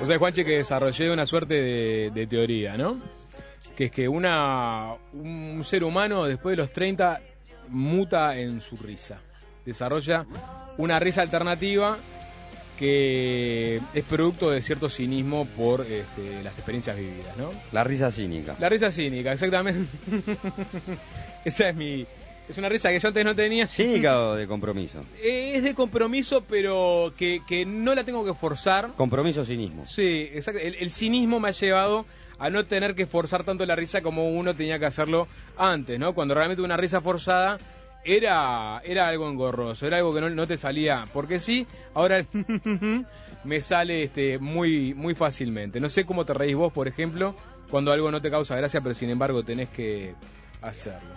O sea, Juanchi, que desarrollé una suerte de teoría, ¿no? Que es que un ser humano después de los 30 muta en su risa. Desarrolla una risa alternativa que es producto de cierto cinismo por las experiencias vividas, ¿no? La risa cínica. La risa cínica, exactamente. Esa es una risa que yo antes no tenía. ¿Cínica o de compromiso? Es de compromiso, pero que no la tengo que forzar. Compromiso, cinismo. Sí, exacto. El cinismo me ha llevado a no tener que forzar tanto la risa como uno tenía que hacerlo antes, ¿no? Cuando realmente una risa forzada era algo engorroso, era algo que no te salía porque sí. Ahora me sale muy muy fácilmente. No sé cómo te reís vos, por ejemplo, cuando algo no te causa gracia, pero sin embargo tenés que hacerlo.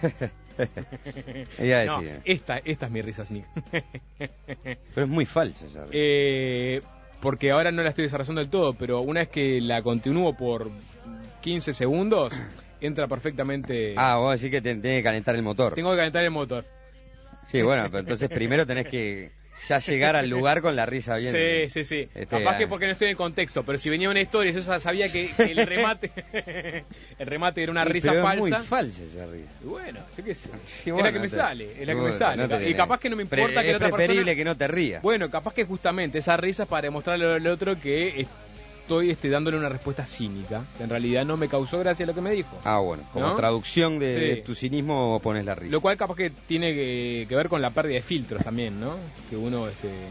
No, esta es mi risa cínica. Pero es muy falsa esa risa. Porque ahora no la estoy desarrollando del todo, pero una vez que la continúo por 15 segundos, entra perfectamente. Vos decís que tenés que calentar el motor. Tengo que calentar el motor. Sí, bueno, pero entonces primero tenés que ya llegar al lugar con la risa bien. Sí. Capaz que porque no estoy en contexto, pero si venía una historia, yo ya sabía que el remate el remate era una risa pero falsa. Es muy falsa esa risa. Y bueno, yo qué sé. Sí, es bueno, la que me sale. Y capaz que no me importa que la otra persona. Es preferible que no te rías. Bueno, capaz que justamente esa risa es para demostrarle al otro que estoy dándole una respuesta cínica, que en realidad no me causó gracia lo que me dijo. Bueno, como ¿no? traducción de tu cinismo pones la risa. Lo cual capaz que tiene que ver con la pérdida de filtros también, ¿no? Que uno,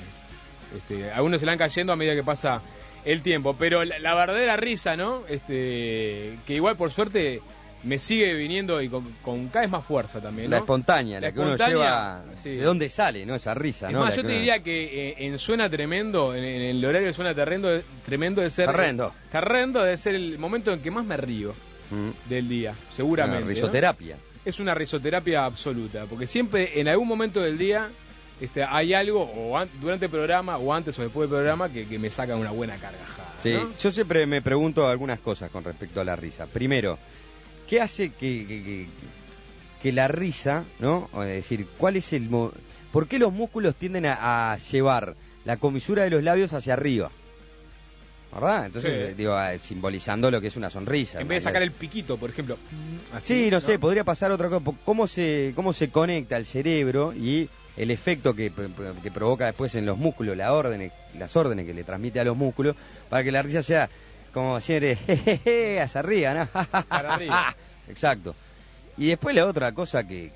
a uno se le van cayendo a medida que pasa el tiempo, pero la verdadera risa, ¿no? Que igual por suerte me sigue viniendo y con cada vez más fuerza también, ¿no? La espontánea, la que uno lleva. Sí. ¿De dónde sale, no? Esa risa, es ¿no? Más, yo te diría que en Suena Tremendo, en el horario de Suena Tremendo de ser. Terrendo de ser el momento en que más me río del día, seguramente. Una risoterapia. ¿No? Es una risoterapia absoluta, porque siempre en algún momento del día hay algo, durante el programa, o antes o después del programa, que me saca una buena carcajada. Sí, ¿no? Yo siempre me pregunto algunas cosas con respecto a la risa. Primero, ¿qué hace que la risa, ¿no? Es decir, ¿cuál es ¿por qué los músculos tienden a llevar la comisura de los labios hacia arriba? ¿Verdad? Entonces, simbolizando lo que es una sonrisa. En vez de sacar el piquito, por ejemplo. Así, sí, no sé, podría pasar otra cosa. ¿Cómo se conecta el cerebro y el efecto que provoca después en los músculos, las órdenes que le transmite a los músculos, para que la risa sea como siempre, hacia arriba, ¿no? Para arriba. Exacto. Y después la otra cosa que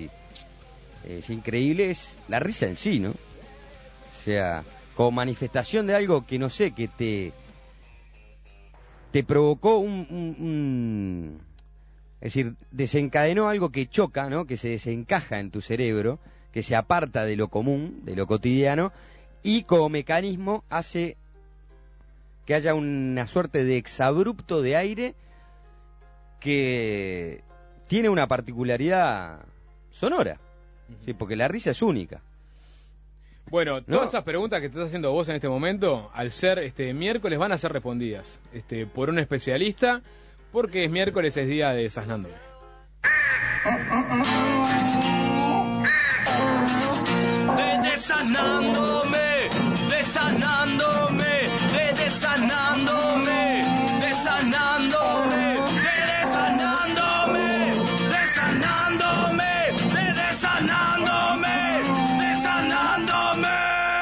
es increíble es la risa en sí, ¿no? O sea, como manifestación de algo que no sé, que te provocó es decir, desencadenó algo que choca, ¿no? Que se desencaja en tu cerebro, que se aparta de lo común, de lo cotidiano, y como mecanismo hace que haya una suerte de exabrupto de aire que tiene una particularidad sonora, ¿sí? Porque la risa es única. Bueno, todas esas preguntas que te estás haciendo vos en este momento, al ser miércoles, van a ser respondidas por un especialista, porque es miércoles, es día de Desasnándome. Desanándome, desanándome, desanándome, desanándome, desanándome, desanándome, desanándome, desanándome.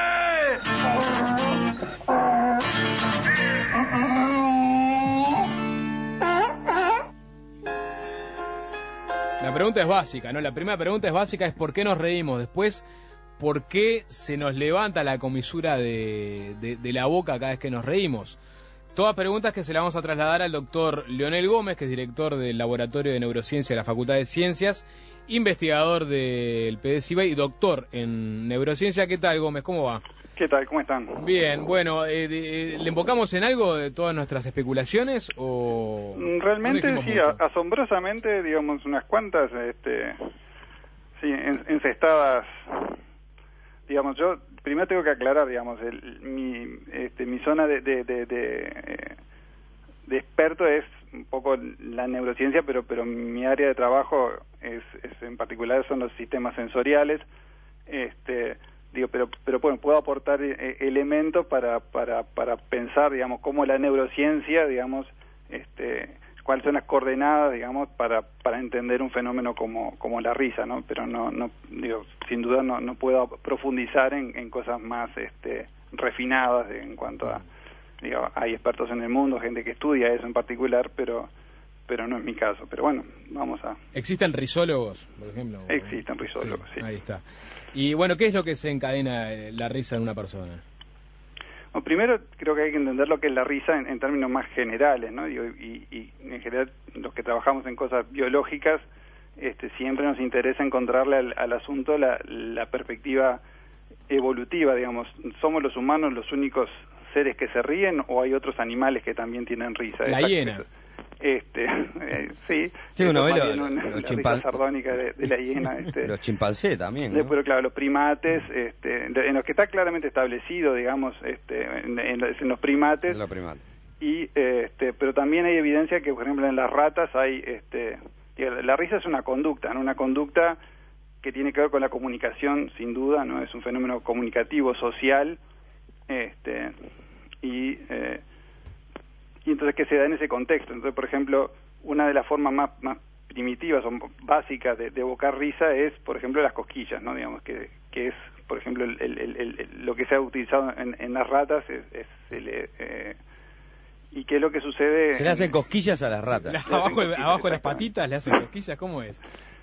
La pregunta es básica, ¿no? La primera pregunta es básica, es ¿por qué nos reímos? Después, ¿por qué se nos levanta la comisura de la boca cada vez que nos reímos? Todas preguntas que se las vamos a trasladar al doctor Leonel Gómez, que es director del Laboratorio de Neurociencia de la Facultad de Ciencias, investigador del PDCIBA y doctor en Neurociencia. ¿Qué tal, Gómez? ¿Cómo va? ¿Qué tal? ¿Cómo están? Bien, bueno, ¿le enfocamos en algo de todas nuestras especulaciones o...? Realmente no sí, asombrosamente, digamos, unas cuantas, encestadas. Digamos, yo primero tengo que aclarar, digamos, mi zona de experto es un poco la neurociencia, pero mi área de trabajo es en particular son los sistemas sensoriales. pero bueno, puedo aportar elementos para pensar, digamos, cómo la neurociencia, digamos, cuáles son las coordenadas, digamos, para entender un fenómeno como la risa, ¿no? Pero no digo, sin duda no puedo profundizar en cosas más refinadas en cuanto a, digo, hay expertos en el mundo, gente que estudia eso en particular, pero no es mi caso. Pero bueno, vamos a... ¿Existen risólogos, por ejemplo? Existen risólogos, sí. Ahí está. Y bueno, ¿qué es lo que desencadena la risa en una persona? Bueno, primero creo que hay que entender lo que es la risa en términos más generales, ¿no? Y en general los que trabajamos en cosas biológicas, siempre nos interesa encontrarle al asunto la perspectiva evolutiva, digamos. ¿Somos los humanos los únicos seres que se ríen o hay otros animales que también tienen risa? La hiena. Sí, uno ve los chimpancés sardónica de la hiena, los chimpancés también, ¿no? Después, claro, los primates, en los que está claramente establecido, digamos, en los primates. En los primates. Y pero también hay evidencia que, por ejemplo, en las ratas hay la risa es una conducta, ¿no? Una conducta que tiene que ver con la comunicación, sin duda, ¿no? Es un fenómeno comunicativo, social, y entonces que se da en ese contexto. Entonces, por ejemplo, una de las formas más primitivas o básicas de evocar risa es, por ejemplo, las cosquillas, ¿no? Digamos que es, por ejemplo, lo que se ha utilizado en las ratas y qué es lo que sucede. Se le hacen cosquillas a las ratas. Abajo de las patitas le hacen cosquillas, ¿cómo es?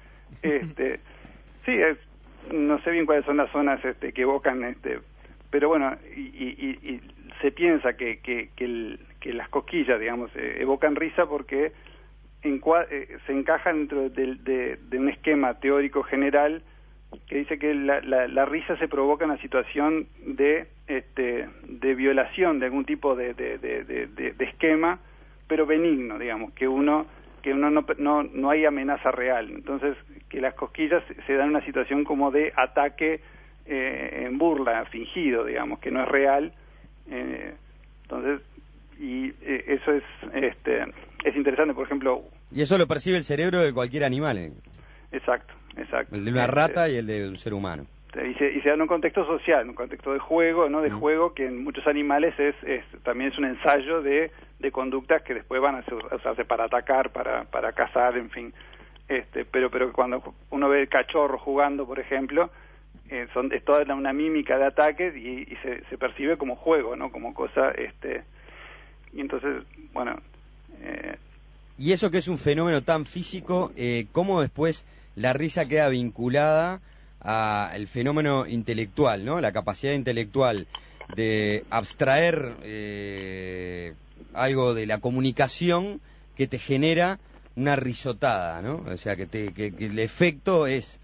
Sí, no sé bien cuáles son las zonas que evocan, pero bueno, y se piensa que las cosquillas, digamos, evocan risa porque se encajan dentro de un esquema teórico general que dice que la risa se provoca en una situación de violación de algún tipo de esquema, pero benigno, digamos, que no hay amenaza real. Entonces, que las cosquillas se dan en una situación como de ataque en burla, fingido, digamos, que no es real. Entonces, y eso es interesante, por ejemplo. Y eso lo percibe el cerebro de cualquier animal. Exacto. El de una rata y el de un ser humano. Y se da en un contexto social, en un contexto de juego, ¿no? De juego que en muchos animales también es un ensayo de conductas que después van a usarse para atacar, para cazar, en fin. Pero cuando uno ve el cachorro jugando, por ejemplo, es toda una mímica de ataques y se percibe como juego, ¿no? Como cosa, y entonces, bueno. Y eso que es un fenómeno tan físico, ¿cómo después la risa queda vinculada al fenómeno intelectual, ¿no? La capacidad intelectual de abstraer algo de la comunicación que te genera una risotada, ¿no? O sea, que el efecto es,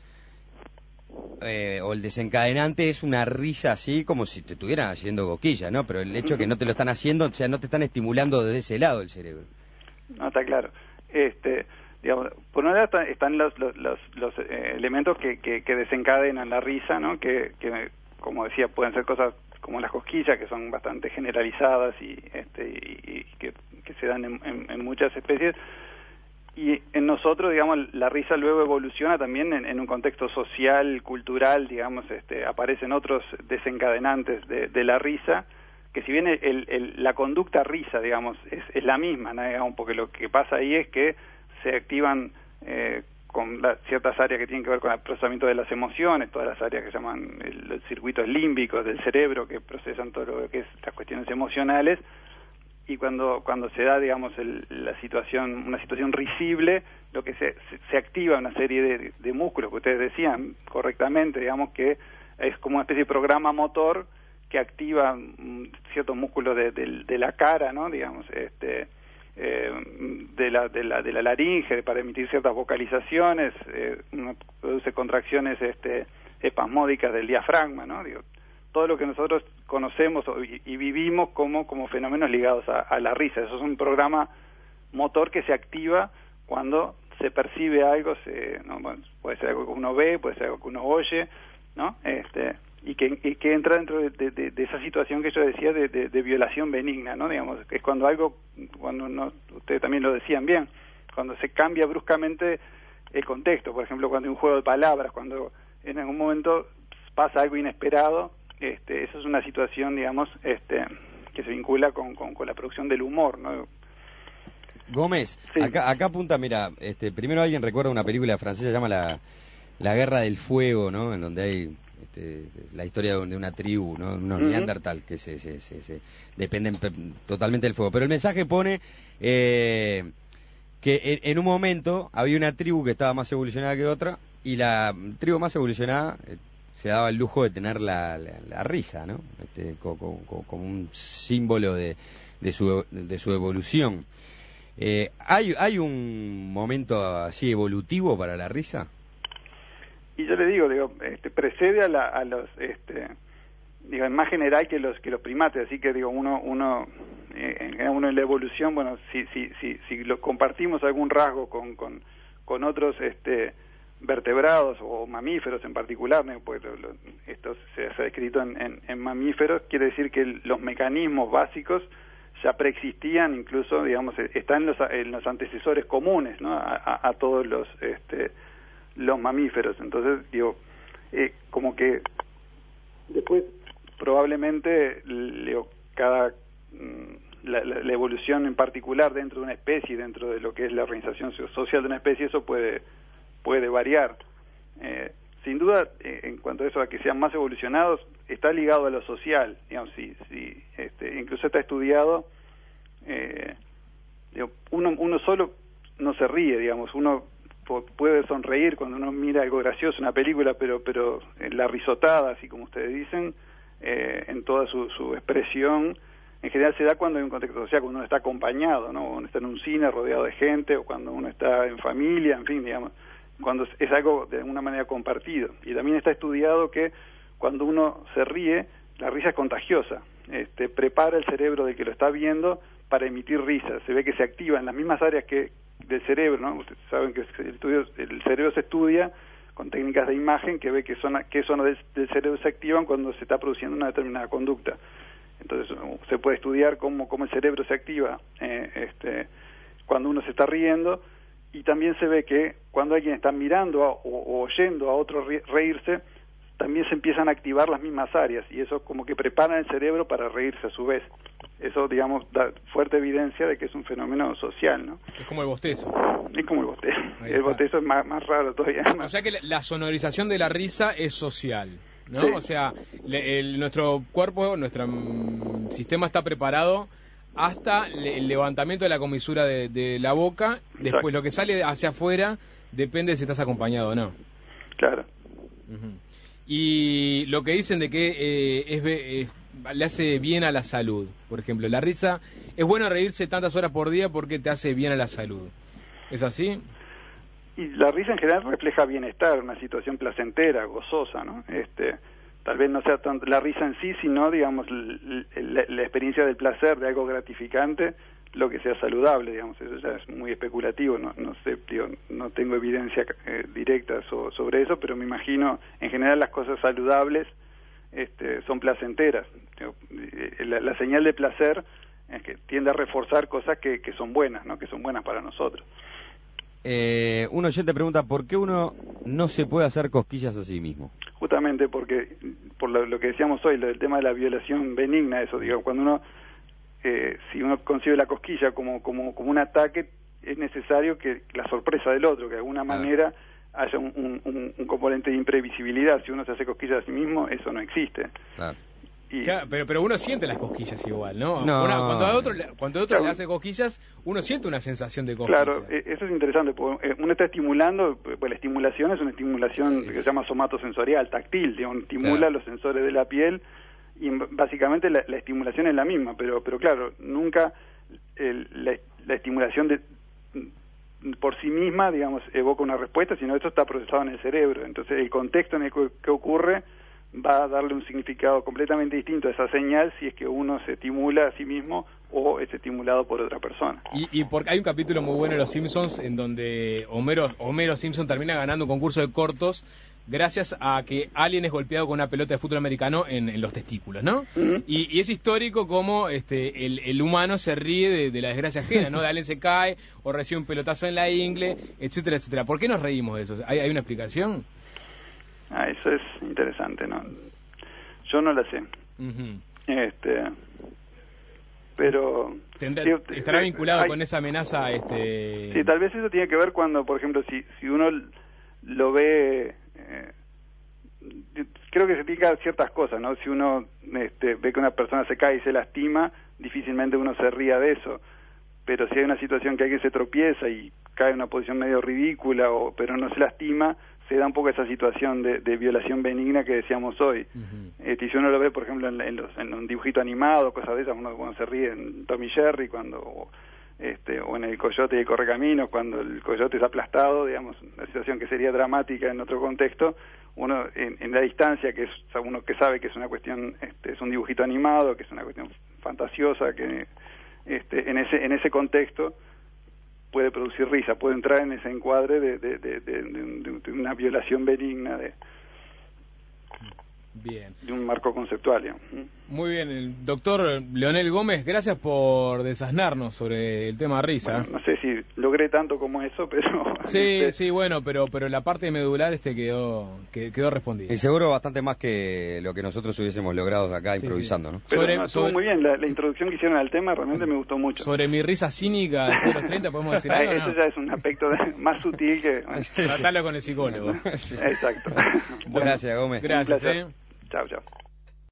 o el desencadenante es una risa así como si te estuvieran haciendo coquilla, ¿no? Pero el hecho que no te lo están haciendo, o sea, no te están estimulando desde ese lado el cerebro. No, está claro. Digamos, por una lado están los elementos que desencadenan la risa, ¿no? Que como decía, pueden ser cosas como las cosquillas, que son bastante generalizadas y que se dan en muchas especies. Y en nosotros, digamos, la risa luego evoluciona también en un contexto social, cultural, digamos, aparecen otros desencadenantes de la risa, que si bien la conducta risa, digamos, es la misma, ¿no? Digamos, porque lo que pasa ahí es que se activan con ciertas áreas que tienen que ver con el procesamiento de las emociones, todas las áreas que se llaman los circuitos límbicos del cerebro que procesan todo lo que es las cuestiones emocionales, y cuando se da, digamos, una situación risible, lo que se activa una serie de músculos que ustedes decían correctamente, digamos, que es como una especie de programa motor que activa ciertos músculos de la cara, ¿no? Digamos, de la laringe para emitir ciertas vocalizaciones, produce contracciones espasmódicas del diafragma, ¿no? Digo, todo lo que nosotros conocemos y vivimos como fenómenos ligados a la risa. Eso es un programa motor que se activa cuando se percibe algo, ¿no? Bueno, puede ser algo que uno ve, puede ser algo que uno oye, ¿no? Y que entra dentro de esa situación que yo decía de violación benigna, ¿no? Digamos, que es cuando ustedes también lo decían bien, cuando se cambia bruscamente el contexto, por ejemplo, cuando hay un juego de palabras, cuando en algún momento pasa algo inesperado, eso es una situación, digamos, que se vincula con la producción del humor, ¿no? Gómez, Sí. acá apunta, mira, primero alguien recuerda una película francesa que se llama la Guerra del Fuego, ¿no? En donde hay la historia de una tribu, ¿no? Unos neandertal que se dependen totalmente del fuego. Pero el mensaje pone que en un momento había una tribu que estaba más evolucionada que otra, y la tribu más evolucionada se daba el lujo de tener la risa, ¿no? Como un símbolo de su evolución. ¿Hay un momento así evolutivo para la risa? Y yo le digo, precede a los, digo, en más general que los primates, así que digo, uno en la evolución, bueno, si lo compartimos algún rasgo con otros vertebrados o mamíferos en particular, ¿no? Pues esto se ha descrito en mamíferos, quiere decir que los mecanismos básicos ya preexistían, incluso, digamos, están en los antecesores comunes, ¿no? A todos los mamíferos. Entonces, digo, como que después probablemente la evolución en particular dentro de una especie, dentro de lo que es la organización social de una especie, eso puede variar. Sin duda, en cuanto a eso, a que sean más evolucionados, está ligado a lo social, digamos, incluso está estudiado, uno solo no se ríe, digamos, uno puede sonreír cuando uno mira algo gracioso, una película, pero la risotada, así como ustedes dicen, en toda su expresión, en general se da cuando hay un contexto social, cuando uno está acompañado, ¿no? Uno está en un cine rodeado de gente, o cuando uno está en familia, en fin, digamos, cuando es algo de alguna manera compartido. Y también está estudiado que cuando uno se ríe, la risa es contagiosa, prepara el cerebro del que lo está viendo para emitir risa. Se ve que se activan las mismas áreas del cerebro, ¿no? Ustedes saben que el cerebro se estudia con técnicas de imagen que ve qué zonas del cerebro se activan cuando se está produciendo una determinada conducta. Entonces se puede estudiar cómo el cerebro se activa cuando uno se está riendo, y también se ve que cuando alguien está mirando o oyendo a otro reírse, también se empiezan a activar las mismas áreas, y eso como que prepara el cerebro para reírse a su vez. Eso, digamos, da fuerte evidencia de que es un fenómeno social, ¿no? Es como el bostezo. Es como el bostezo. El bostezo es más raro todavía. O sea que la sonorización de la risa es social, ¿no? Sí. O sea, nuestro cuerpo, nuestro sistema está preparado hasta el levantamiento de la comisura de la boca. Después, exacto, lo que sale hacia afuera depende de si estás acompañado o no. Claro. Uh-huh. Y lo que dicen de que le hace bien a la salud, por ejemplo, la risa, es bueno reírse tantas horas por día porque te hace bien a la salud. ¿Es así? Y la risa en general refleja bienestar, una situación placentera, gozosa, ¿no? Tal vez no sea tanto la risa en sí, sino, digamos, la experiencia del placer, de algo gratificante, lo que sea saludable, digamos. Eso ya es muy especulativo, no sé, no tengo evidencia directa sobre eso, pero me imagino, en general, las cosas saludables son placenteras. La señal de placer es que tiende a reforzar cosas que son buenas, ¿no? Que son buenas para nosotros. Un oyente pregunta, ¿por qué uno no se puede hacer cosquillas a sí mismo? Justamente porque, por lo que decíamos hoy, el tema de la violación benigna, eso, digo, cuando uno, si uno concibe la cosquilla como un ataque, es necesario que la sorpresa del otro, que de alguna manera haya un componente de imprevisibilidad. Si uno se hace cosquillas a sí mismo, eso no existe. Claro. Claro, pero uno siente las cosquillas igual, ¿no? No. Cuando a otro Claro, le hace cosquillas, uno siente una sensación de cosquillas. Claro, eso es interesante, porque uno está estimulando, pues la estimulación es una estimulación que se llama somatosensorial, táctil, digamos, estimula los sensores de la piel, y básicamente la estimulación es la misma, pero claro, nunca la estimulación por sí misma, digamos, evoca una respuesta, sino esto está procesado en el cerebro. Entonces el contexto en el que ocurre va a darle un significado completamente distinto a esa señal si es que uno se estimula a sí mismo o es estimulado por otra persona. Y porque hay un capítulo muy bueno de Los Simpsons en donde Homero Simpson termina ganando un concurso de cortos gracias a que alguien es golpeado con una pelota de fútbol americano en los testículos, ¿no? Uh-huh. Y es histórico cómo el humano se ríe de la desgracia ajena, ¿no? De alguien se cae o recibe un pelotazo en la ingle, etcétera, etcétera. ¿Por qué nos reímos de eso? ¿Hay una explicación? Eso es interesante, ¿no? Yo no la sé. Ujú. Pero estará vinculado con esa amenaza. Sí, tal vez eso tiene que ver cuando, por ejemplo, si uno lo ve, creo que se indica ciertas cosas, ¿no? Si uno ve que una persona se cae y se lastima, difícilmente uno se ría de eso. Pero si hay una situación que alguien se tropieza y cae en una posición medio ridícula, pero no se lastima, se da un poco esa situación de violación benigna que decíamos hoy. Uh-huh. Si uno lo ve, por ejemplo, en un dibujito animado, cosas de esas, uno se ríe en Tom y Jerry, o en el Coyote y el Correcaminos, cuando el coyote es aplastado, digamos, una situación que sería dramática en otro contexto, uno en la distancia, que es uno que sabe que es una cuestión, es un dibujito animado, que es una cuestión fantasiosa, que en ese contexto puede producir risa, puede entrar en ese encuadre de una violación benigna Bien. de un marco conceptual, digamos. Muy bien, el doctor Leonel Gómez, gracias por desasnarnos sobre el tema risa. Bueno, no sé si logré tanto como eso, pero... Sí, bueno, pero la parte medular quedó respondida. Y seguro bastante más que lo que nosotros hubiésemos logrado acá improvisando, sí. ¿no? Pero estuvo muy bien, la introducción que hicieron al tema realmente me gustó mucho. Sobre mi risa cínica después de los 30, ¿podemos decir algo? Eso ya es un aspecto más sutil que... Tratarlo con el psicólogo. Exacto. Gracias, Gómez. Gracias, Chao.